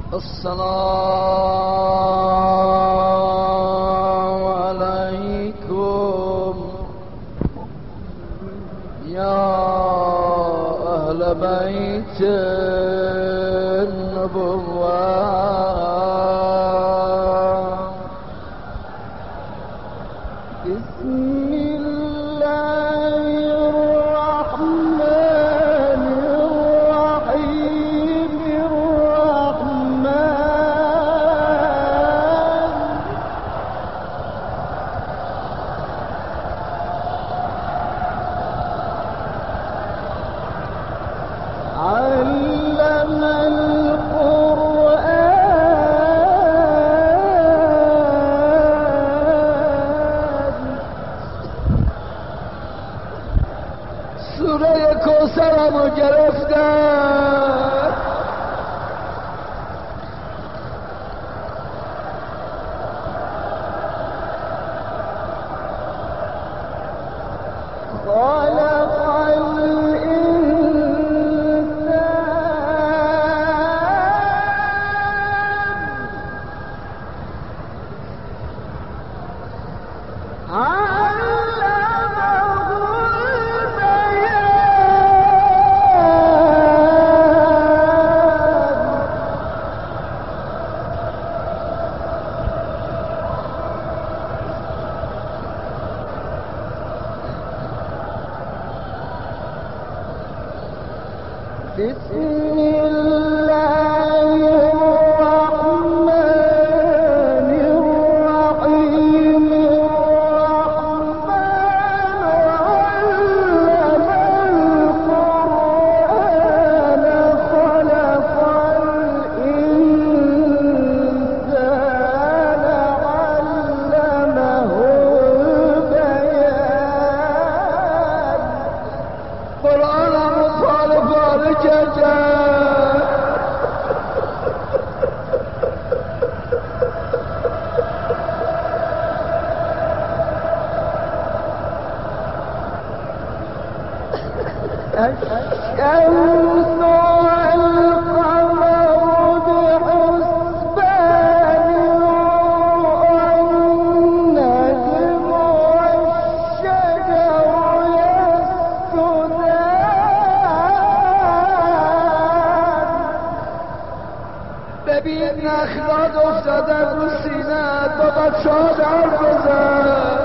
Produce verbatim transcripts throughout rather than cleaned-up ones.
السلام عليكم يا أهل بيت النبوة. بسم الله الرحمن الرحيم الرحمن علم القرآن سوره کوثرمو گرفتم. خلق بسم الله الرحمن الرحيم الرحمن علم القرآن خلق الإنسان علمه البيان. قرآن مخالفة جدا الشمس والقمر بحسبان والنجم والشجر يسجدان. ببین نخلات افتادن رو سینه‌ات با بچه‌ها حرف بزن.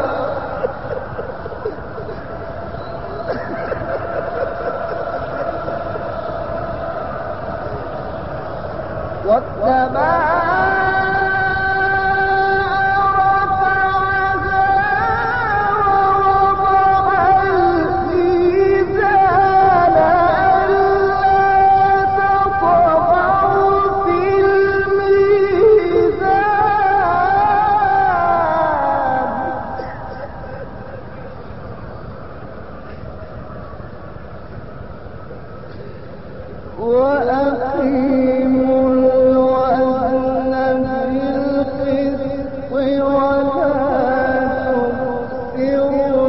وأقيموا الوزن بالقسط ولا تخسروا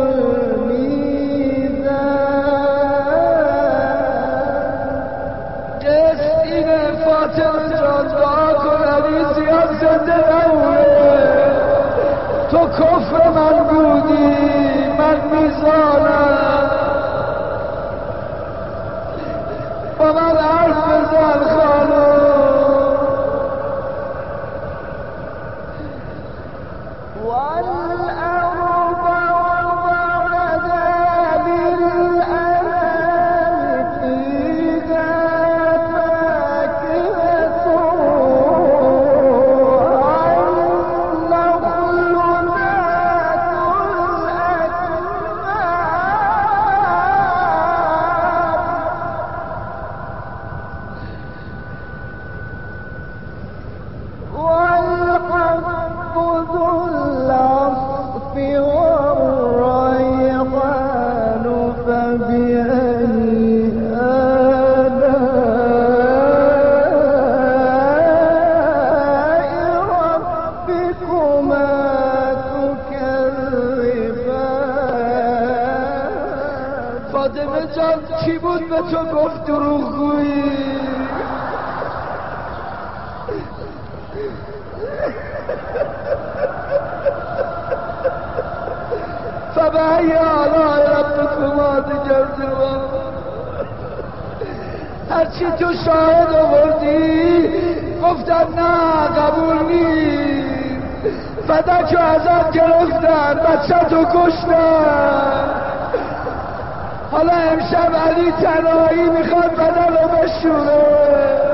الميزان. قسط اینه فاطمه جان، دعا کن علی زیاد زنده نمونه. تو کفر من بودی، من میزانم. با من حرف بزن خانم. والأرض وضعها للأنام فيها فاكهة والنخل ذات فاطمه جان کی بود به تو گفت دروغگویی؟ فبأي آلاء ربكما تکذبان. هرچی تو شاهد آوردی گفتن نه قبول نیست. فدک ازت گرفتن، بچه تو کشتن. حالا امشب علی تنهایی میخواد بدن رو بشوره.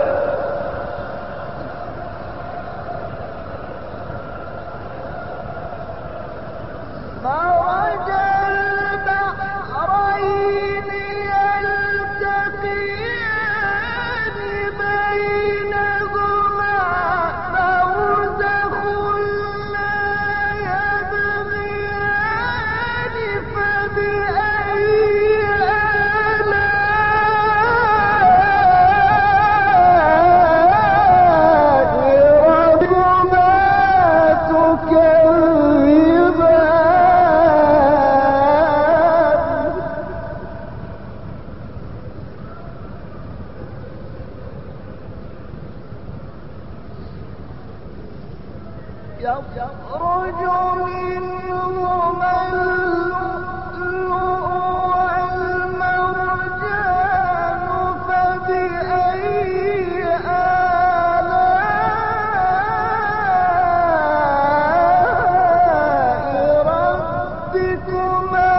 يخرج منهما اللؤلؤ والمرجان فبأي آلاء ربكما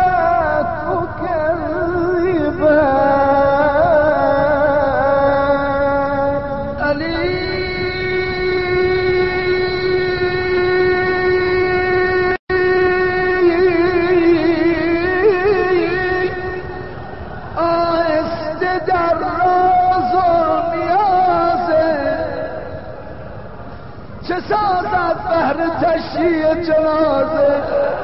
تكذبان. علي در راز و نیازه چه سازد بهر تشییع جنازه.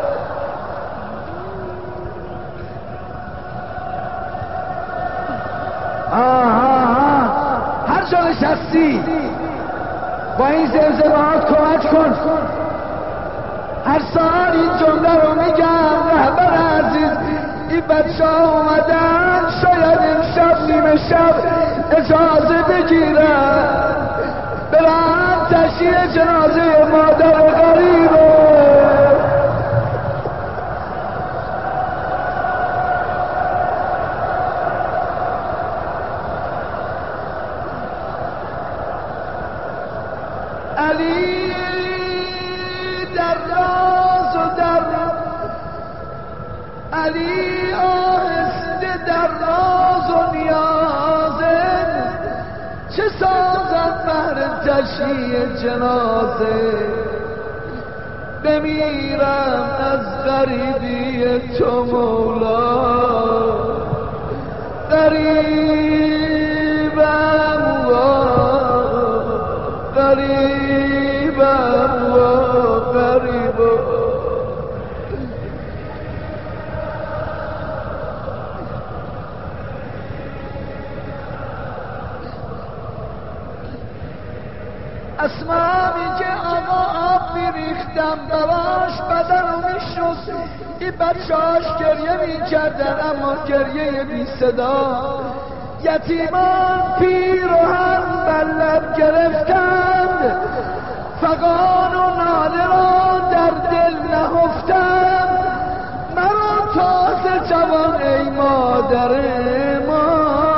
آها هر جا نشستی با این زمزمهات کمک کن. هر سال این جمله رو میگم رهبر عزیز این بچه ها اومدن شاید امشب نیمه شب اجازه بگیرن برن تشییع جنازه مادر غریبه. علی در راز و در علی آهسته در راز و نیازه چه سازد بهر تشییع جنازه. بمیرم از غریبی تو مولا غریبم و غریبم و غریبم. اسمامی که آقا آب میریختم براش بدن رو میشست. این بچهاش گریه میکردن اما گریه بی صدا. یتیمان پیر و هم بلد گرفتند فغان و ناله را در دل نهفتند. مرا تازه جوان ای مادر ما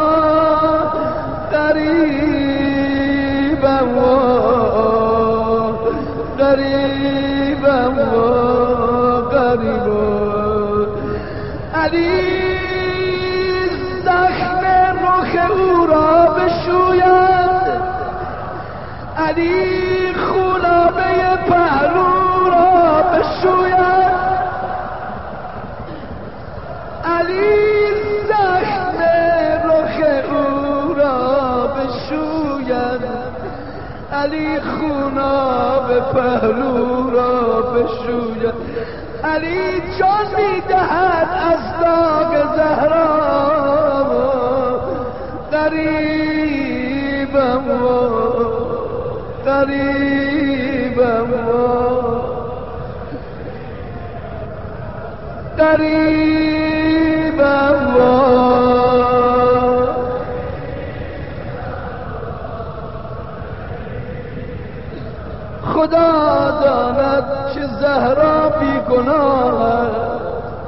غریبم و غریبم و غریبم. علی زخم رخ او را بشوید. علی خونابه پهلو را بشوید. علی زخم رخ او را بشوید. علی خونابه پهلو را بشوید. علی جان میدهد از داغ زهرا غریبم و غریبم و غریبم و خدا داند که زهرا بی گناه است.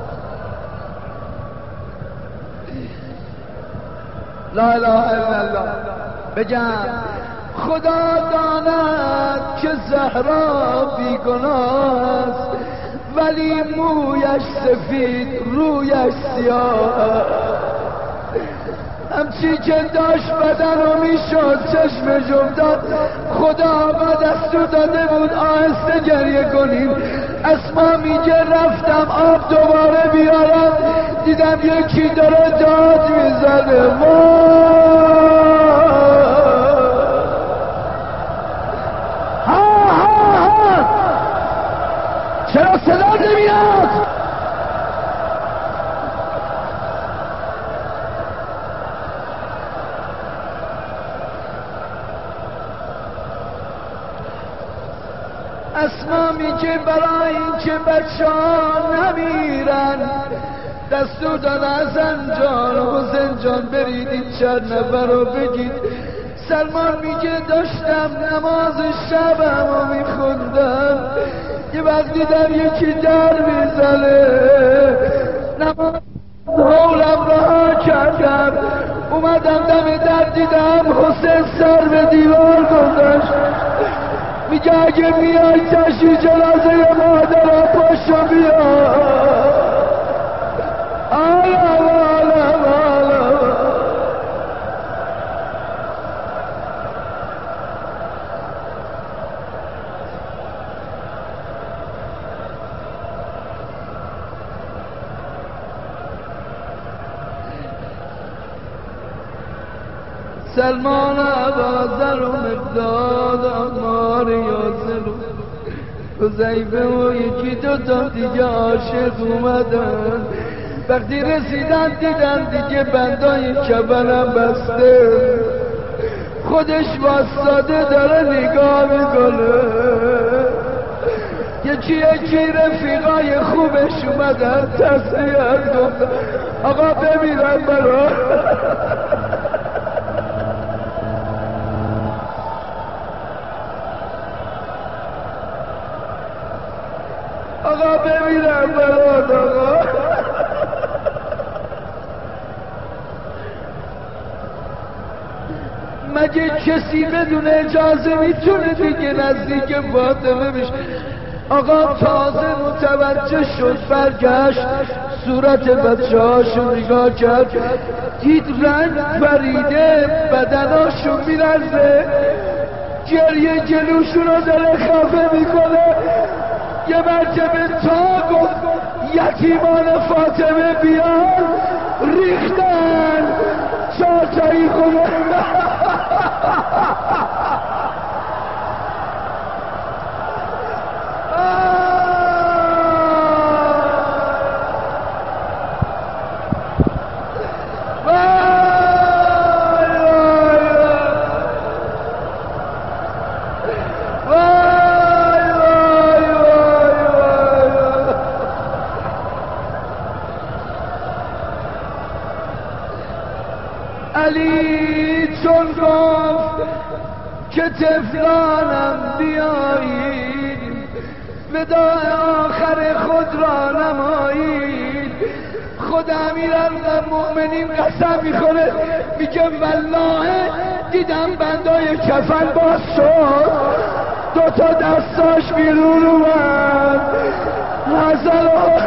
لا اله الا الله. بگم خدا داند که زهرا بی گناه است، ولی مویش سفید رویش سیاه. همچی که داشت بدن رو میشد چشم جمداد. خدا به دستور داده بود آهسته گریه کنیم. اسما میگه رفتم آب دوباره بیارم، دیدم یکی داره داد میزنه. ها ها ها چرا صدا نمیاد؟ اسما میگه برای اینکه بچه ها نمیرن دستور داد حسن جان و حسین جان برید این چند نفر رو بگید. سلمان میگه داشتم نماز شبم رو میخوندم، یه وقت دیدم یکی در میزنه. نماز حولم رها کردم، اومدم دم در دیدم حسین سر به دیوار گذاشت. میگه اگه میای تشییع جنازه مادرم پاشو بیا. آلم آلم آلم. سلمان عبازر و مقداد آمار یاسر و حذیفه و یکی دوتا دیگه عاشق اومدن. وقتی رسیدن دیدن دیگه بندای کبنم بسته، خودش واسطاده داره نگاه میکنه. یکی یکی رفیقای خوبش اومدن تسلیت گفتن آقا بمیرن برا. آقا بمیرم برات آقا. مگه کسی بدون اجازه میتونه دیگه نزدیک فاطمه بشه؟ آقا تازه متوجه شد، برگشت صورت بچه هاشو نگاه کرد، دید رنگ پریده، بدناشون میلرزه، گریه جلوشون رو داره خفه میکنه. یه مرتبه تا گفت یتیمان فاطمه بیان، ریختن چارتایی خونه. علی چون گفت که طفلانم بیایید، وداع آخر خود را نمایید. خود امیرالمؤمنین قسم میخوره، میگه والله دیدم بندای کفن باز شد، دوتا دستاش بیرون اومد. حسن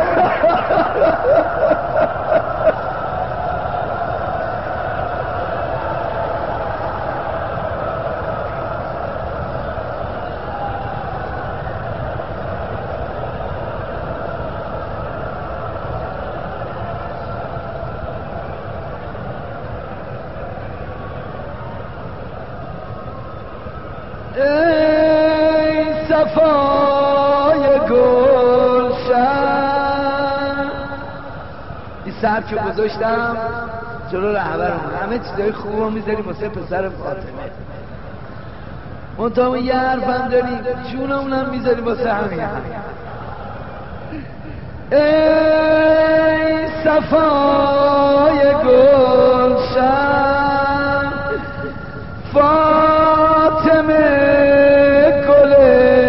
ای صفای گلشن. این سر که گذاشتم جلو رهبرم، همه چیزای خوب رو میذاریم واسه پسر فاطمه، منطقه یه حرفم داریم جونمونم میذاریم واسه همین. ای صفای گلشن، فاطمه گل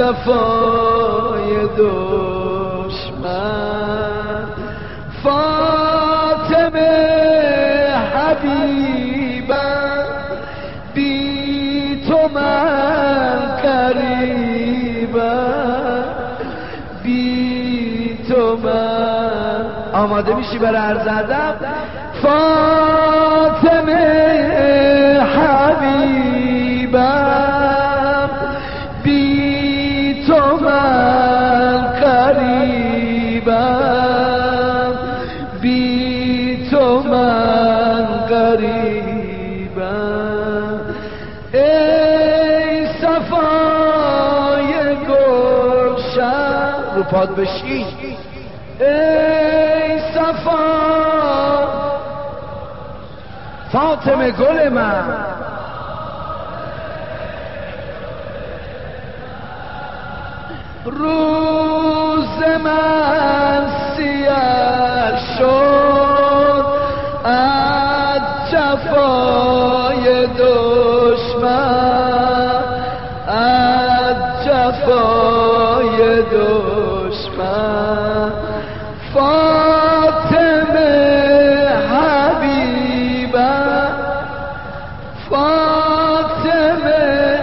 جفای دشمن فاطمه حبیبم بی تو من قریبم بی تو من. آماده میشی برای عرض ادب؟ فاطمه حبیبم بی تو من قریبم بی تو من قریبم. ای صفای گلشن رو پاد بشین، ای صفا فاطمه گل من روز من سیاه شد از جفای دشمن از جفای دشمن. فاطمه حبیبم فاطمه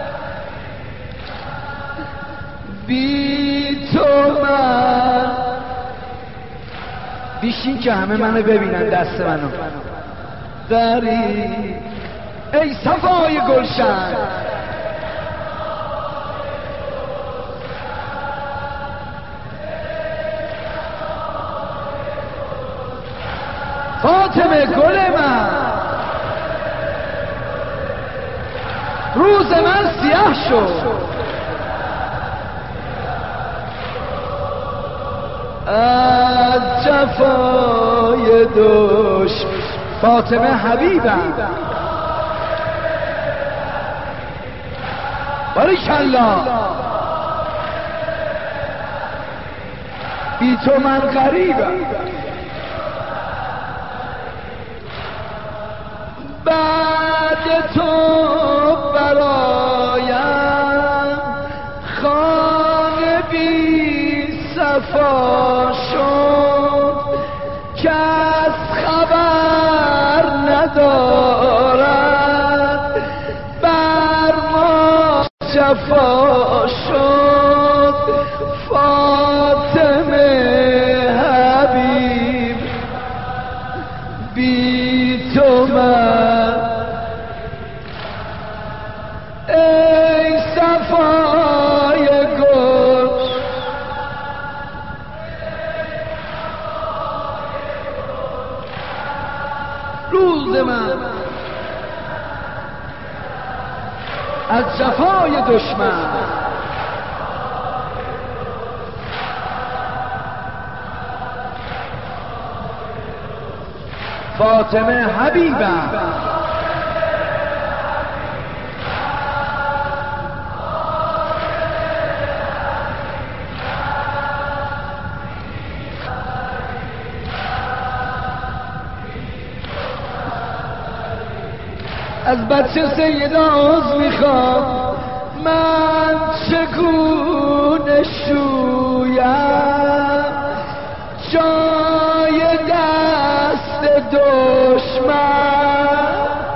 بی تو من. بیشین که همه منو ببینن دست منو داری. ای صفای گلشن فاطمه گل من روز من سیاه شد از جفای دشمن. فاطمه حبیبم باریکالله بی تو من غریبم. بعد تو برایم خانه بی صفا شد کس خبر ندارد بر ما جفا شد. فاطمه حبیب بی تو من. ای صفای گل روز من از جفای دشمن. فاطمه حبیبم از بچه سیدا عوض میخوام من چگونه شویم جای دست دشمن.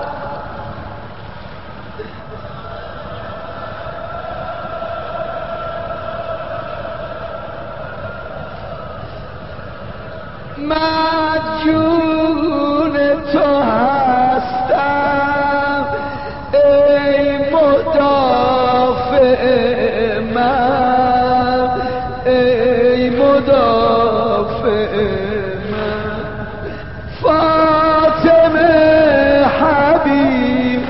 مدیون تو هستم ای مدافع من ای مدافع من. فاطمه حبیب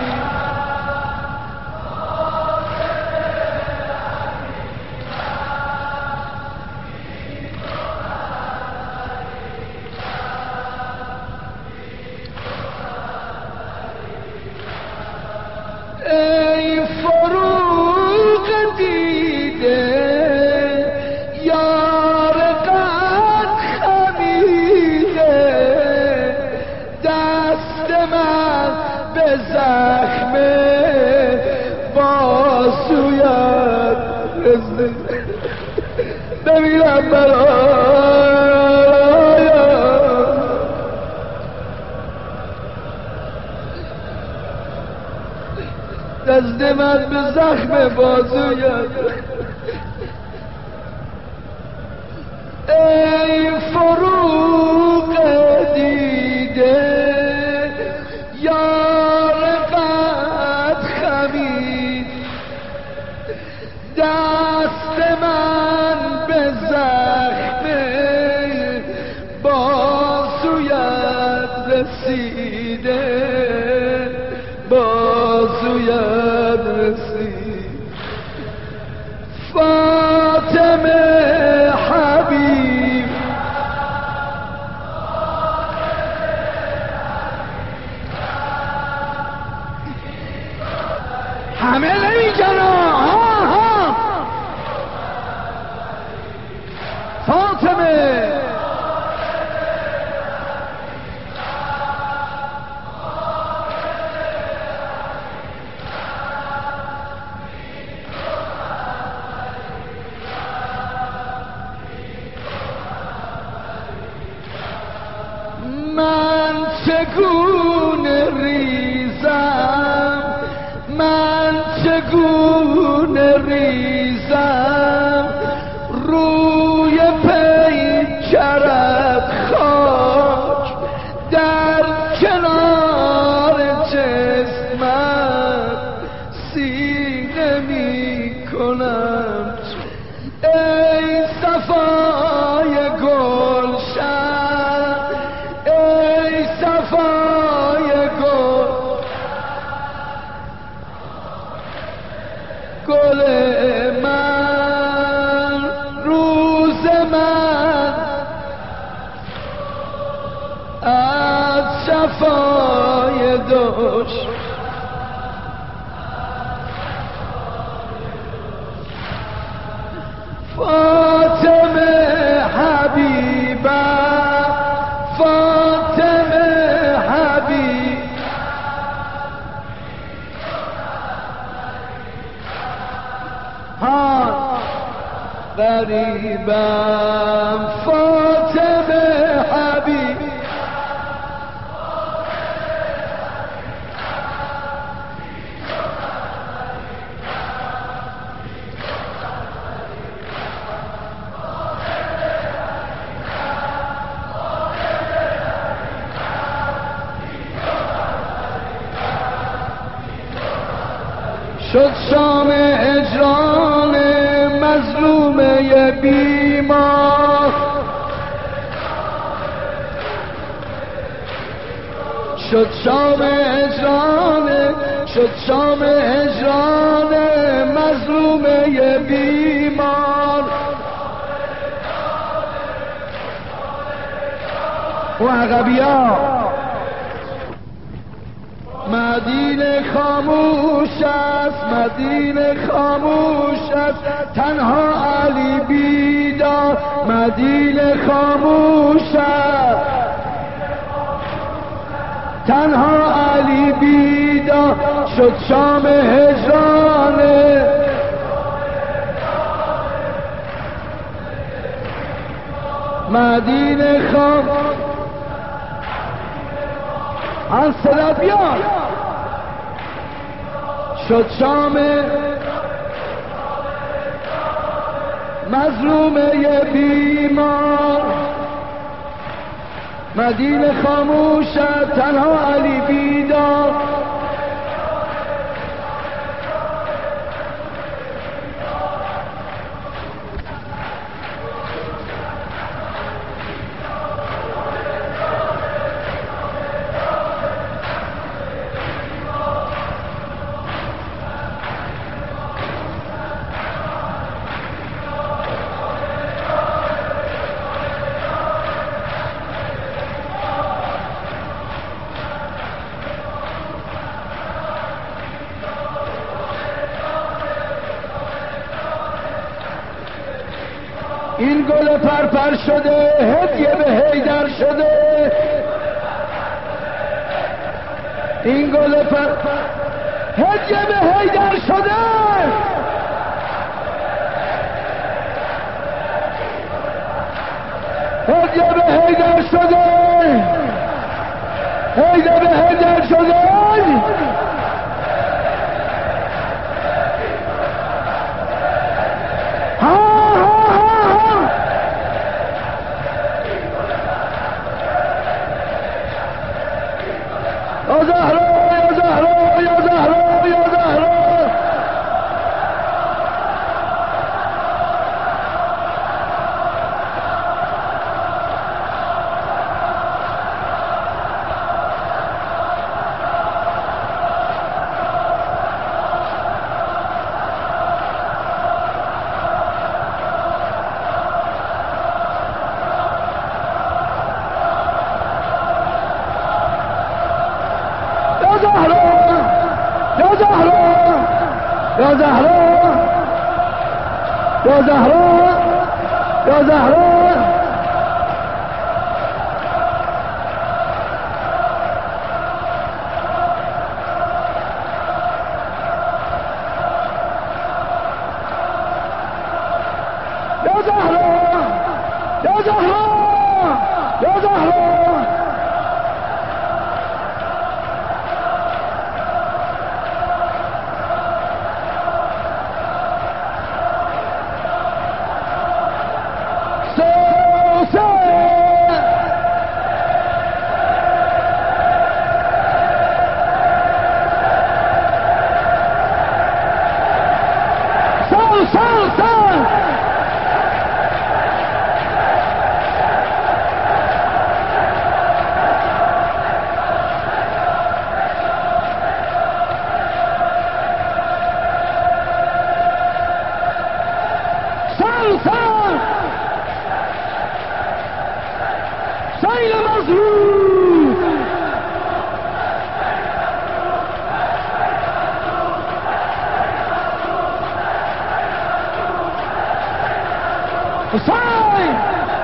نمیرم برایم، دست من به زخم بازویم. ای فروغ دیده یار قد خمید، دست من به زخم بازویت رسیده، بازویت رسید. فاطمه حبیب همه نمیگن ها ها فاطمه من چگونه ریزم، من چگونه ریزم روی پیکرت خاک، در کنار جسمت سینه می کنم. ای صفای گلشن، ای صفای گل گل من، روز من از شفای دوش فاطمه حبیبم، فاطمه حبیب ها غریبم، فاطمه حبیب شد شام اجران مظلومه بیمار، شد شام اجران، شد شام اجران مظلومه بیمار. و عقبیا مدینه خاموش است، مدینه خاموش است، تنها علی بیدار. مدینه خاموش است، تنها علی بیدار. شد شام هجرانه مدینه خاموش از صدت بیاد. شد شام مظلومه بیمار، مدینه خاموش تنها علی بیدار. این گل پرپر شده هدیه به حیدر شده، این گل پرپر هدیه به حیدر شده. شده، حیدر حیدر شده. یا زهرا یا زهرا یا زهرا یا زهرا. یا زهرا یا زهرا یا زهرا یا زهرا. یا زهرا یا زهرا یا زهرا. سیل مظلوم حسین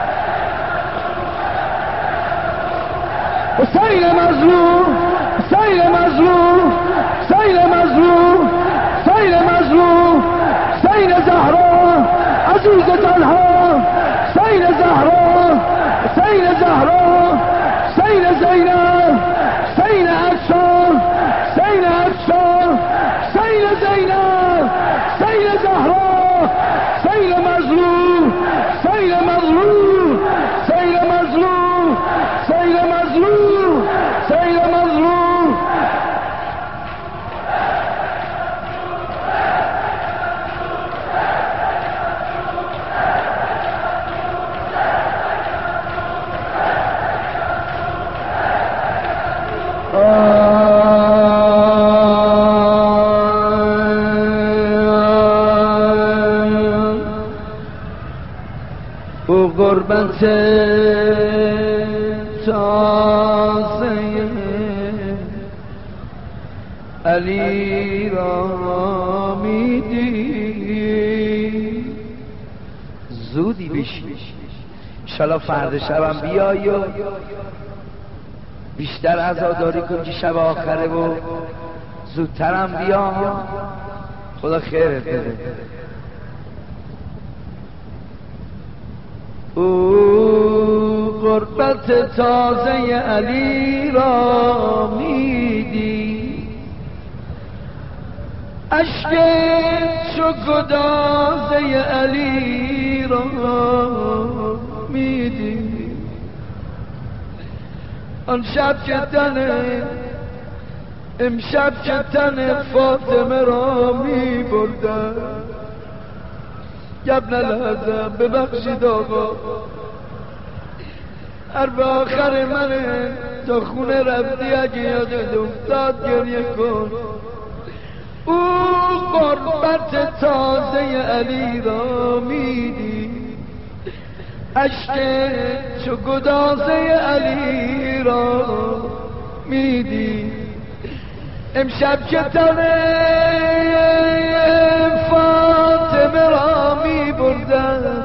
حسین مظلوم سیل مظلوم سیل مظلوم سیل مظلوم سیل زهرا عزیز تنها سیل زهرا سیل زهرا سیل زینب سیل افشار سیل افشار سیل زینب سیل زهرا سیل مظلوم سیل مظلوم سیل مظلوم سیل مظلوم سیل مظلوم. او غربت تازه علی را میدی زودی بشی انشالله فرد شبم بیایی و بیشتر عزاداری کن که شب آخره و زودترم بیا. خدا خیرت بده. او غربت تازه علی را میدی اشک چو گدازه علی را میدی آن شب که تن امشب که تن فاطمه را می بردن. ابن الحسن ببخشید آقا هر به آخر من تا خونه رفتی اگه یادت افتاد گریه کن. او غربت تازه علی را میدی اشک چو گدازه علی را میدی امشب که تن فاطمه را می بردن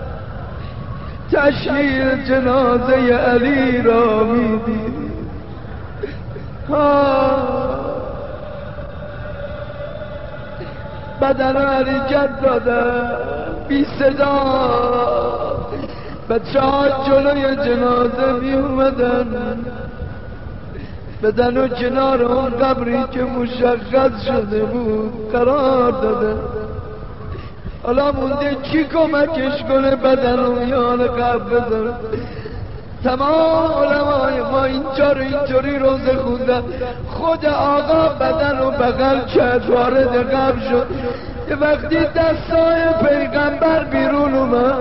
تشییع جنازه علی را میدی. بدن حرکت دادن بی صدا بچه ها جلوی جنازه می اومدن بدن و کنار اون قبری که مشخص شده بود قرار داده. حالا مونده کی کمکش کنه بدن و میان قبر بذاره. تمام علمای ما اینجا رو اینطوری روزه خوندن. خود آقا بدن و بغل کرد وارد قبر شد. یه وقتی دستای پیغمبر بیرون اومد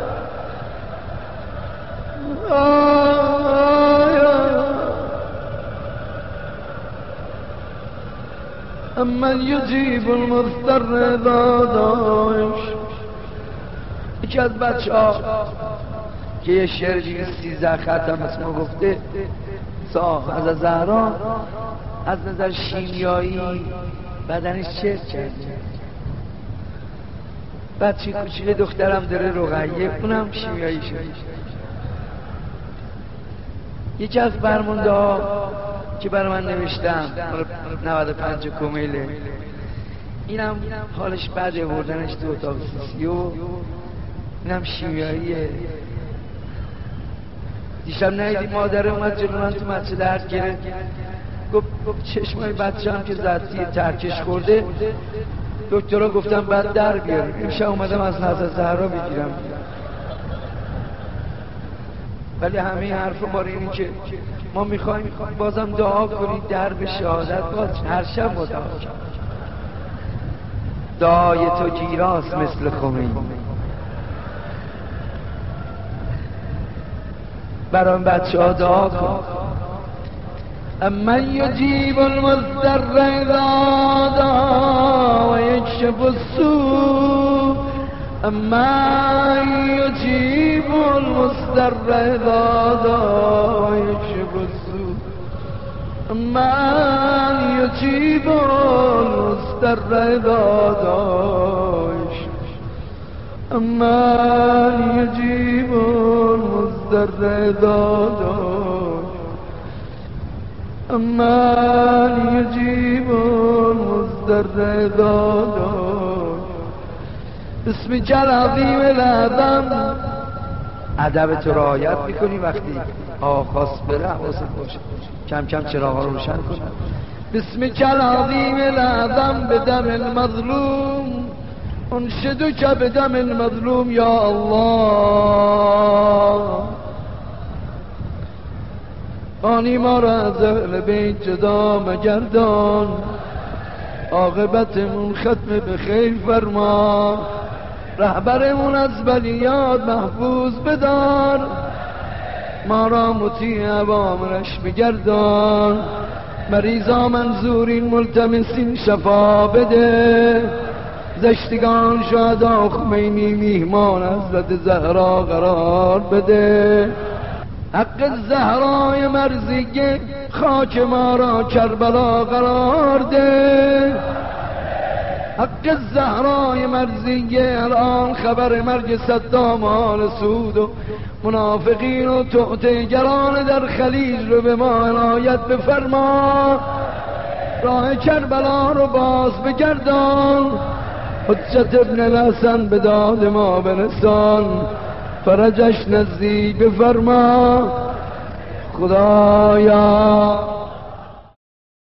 امن یجیب المضطر اذا دعاش. یکی از بچه ها که یه شعر دیگه سیزده خط هم اسمو گفته ساخت از زهرا از نظر شیمیایی بدنش چرک کرد. بچه کوچیک دخترم داره رقیه اونم شیمیایی شد. یکی از فرمانده ها که برای من نوشتم نود و پنج کمیله اینم حالش بده بردنش تو اتاق سیو اینم شیمیاییه. دیشب ندیدی مادر اومد جلو من تو مچه درد گرفت گفت چشمای بچه هم که زدی ترکش خورده دکترها گفتم بعد در بیاریم. امشب اومدم از حضرت زهرا بگیرم. ولی همه حرف ما اینه که ما میخوایم بازم دعا کنید در به شهادت باز هر شب ما دعا کنیم. دعای تو گیراست مثل خمینی. برام بچه ها دعا کن. امن یجیب المضطر اذا دعا و یکشف السوء. امن یجیب المضطر اذا دعا و یکشف السوء. امن یجیب المضطر اذا دعا. امن یجیب المضطر اذا دعا. امن یجیب المضطر اذا دعا. اسمک العظیم العظم. ادب تو رعایت میکنی وقتی آخاس بره حواست باشه کم کم چراغا رو روشن کن. بسمک العظیم العظم بدم المظلوم انشدک بدم المظلوم یا الله. آنی ما را از اهل بیت جدا مگردان. عاقبتمون ختم به خیر فرما. رهبرمون از بلیات محفوظ بدار. ما را مطیع اوامرش بگردان. مریضا منظورین ملتمسین شفا بده. زشتگان شهدا خمینی میهمان حضرت زهرا قرار بده. حق زهرای مرزیه خاک ما را کربلا قرار ده. حق زهرای مرزیه الان خبر مرگ صدام آل سود و منافقین و توطئه‌گران در خلیج رو به ما عنایت بفرما. راه کربلا رو باز بگردان. حجت ابن الحسن به داد ما برسان. فرجش نزدیک بفرما خدایا.